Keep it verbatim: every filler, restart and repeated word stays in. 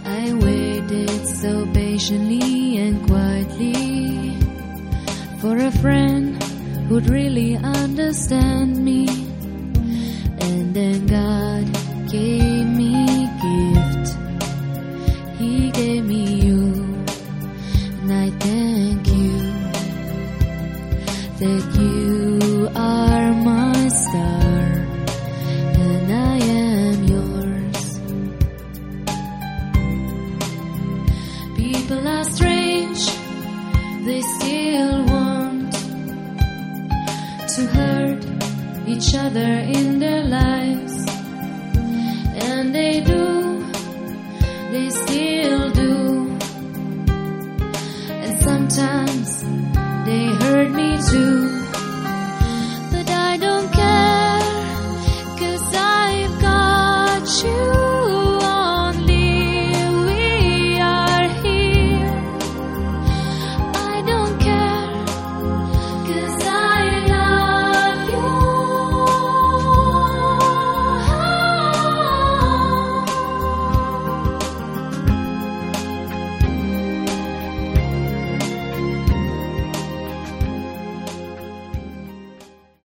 I waited so patiently and quietly for a friend who'd really understand me. And then God gave me a gift. He gave me you, and I thank you that you are my star, and I am yours. People are strange, they still want to hurt each other in their lives, and they do